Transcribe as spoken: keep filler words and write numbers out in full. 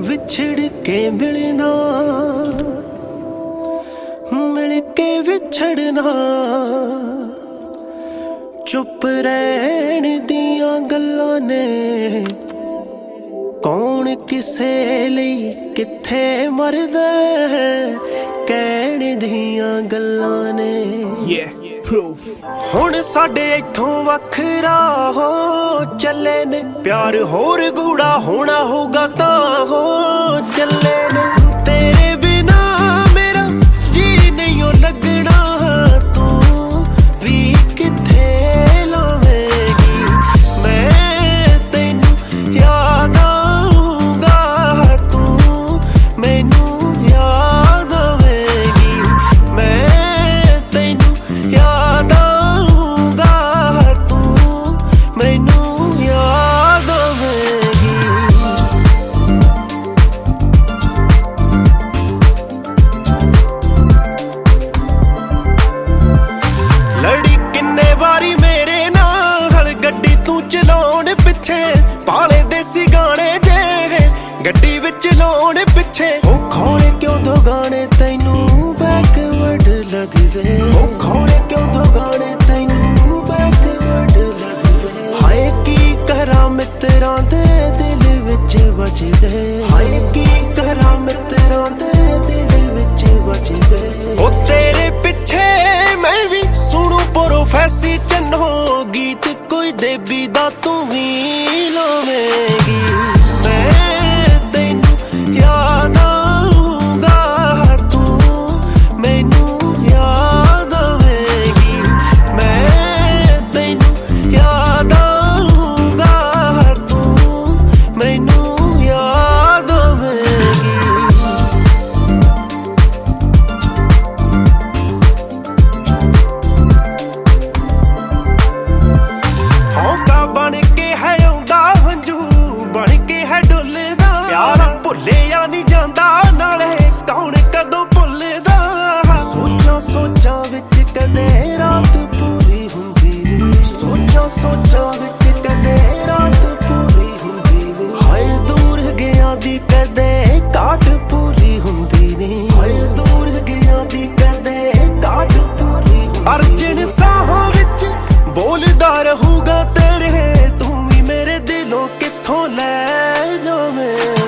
विछड़ के मिलना, मिल के विछड़ना, चुप रहन दियां गल्लां ने, कौन किसे लई किथे मरदा है, कहण दियां गल्लां ने। yeah, proof। हुण साडे इत्थों वखरा हो चले ने, प्यार होर गूढ़ा होना होगा तां हो चले ने। तेरे बिना मेरा जी नहीं हो लगना, तू भी किथे लावेगी, मैं तैनू याद आऊंगा, तू मैनू याद आवेगी, मैं तैनू याद आऊंगा, तू मैनू याद आवेगी। लड़ी किन्ने वारी मेरे नाल गड्डी तू चलाउण पिछे, पाले देसी गाने जे गड्डी विच लाउण पिछे। ओ खोले क्यों दो गाने तैनू बैकवर्ड लगदे, ओ खोले क्यों दो गाने तैनू बैकवर्ड लगदे। हाय की करां मित्रां दे दिल विच वजदे, हाय की करां मित्रां दे दिल विच वजदे। ओ तेरे पिछे मैं भी सुनू प्रोफेसी चन्नो गीत, कोई देवी दा तू भी लावेगी, मैं तैनू याद आऊंगा, तू मैनू याद आवेगी, मैं तैनू याद आऊंगा, तू मैनू याद आवेगी। हौका बन के है आउंदा हंजू, बन के है डुलदा, प्यार भुलिया नहीं जांदा, नाले कौन कदों भुलदा। सोचा सोचा विच कदे रात पूरी हुंदी नी, सोचा सोचा विच कदे रात पूरी हुंदी नी। हाय दूर गया दी कदे काट पूरी हुंदी नी, हाय दूर गया दी कदे काट पूरी। अर्जन साहां विच बोलदा रहूगा तेरे, तू भी मेरे दिलों किथों लै जावें।